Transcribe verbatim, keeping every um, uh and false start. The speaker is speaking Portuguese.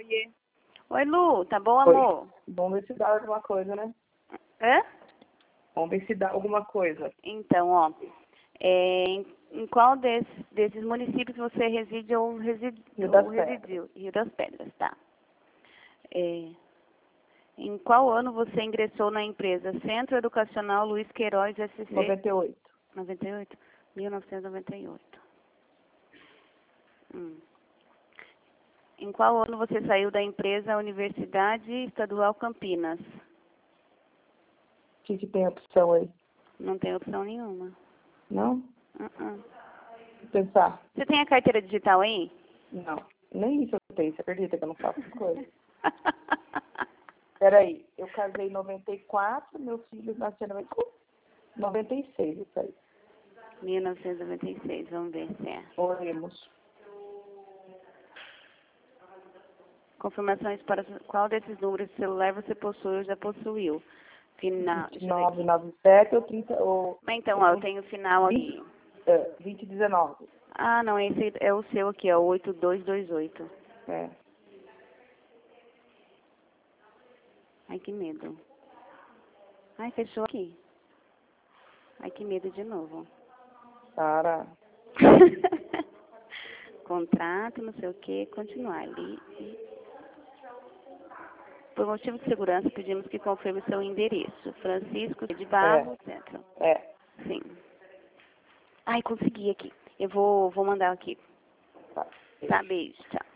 Oiê. Oi, Lu, tá bom, Oi. amor? Vamos ver se dá alguma coisa, né? Hã? Vamos ver se dá alguma coisa. Então, ó, é, em, em qual des, desses municípios você reside ou, reside, Rio ou das residiu? Rio das Pedras, tá. É, em qual ano você ingressou na empresa Centro Educacional Luiz Queiroz S C? noventa e oito. noventa e oito? mil novecentos e noventa e oito. Hum. Em qual ano você saiu da empresa Universidade Estadual Campinas? O que, que tem opção aí? Não tem opção nenhuma. Não? Uh-uh. Vou pensar. Você tem a carteira digital aí? Não. Nem isso eu tenho. Você acredita que eu não faço essas coisas? Peraí. Eu casei em noventa e quatro, meu filho nasceu em noventa e seis, isso aí. mil novecentos e noventa e seis, vamos ver se é. Oremos. Confirmações para qual desses números de celular você possui ou já possuiu? Final, deixa eu ver nove aqui. nove sete ou trinta ou... Mas então, ó, eu tenho o final aqui. É, vinte e dezenove. Ah, não, esse é o seu aqui, ó, oito dois dois oito. É. Ai, que medo. Ai, fechou aqui. Ai, que medo de novo. Para. Contrato, não sei o que, continuar ali. Por motivo de segurança, pedimos que confirme seu endereço. Francisco de Barro, É. Centro. É. Sim. Ai, consegui aqui. Eu vou, vou mandar aqui. Tá. Tá, beijo, tchau.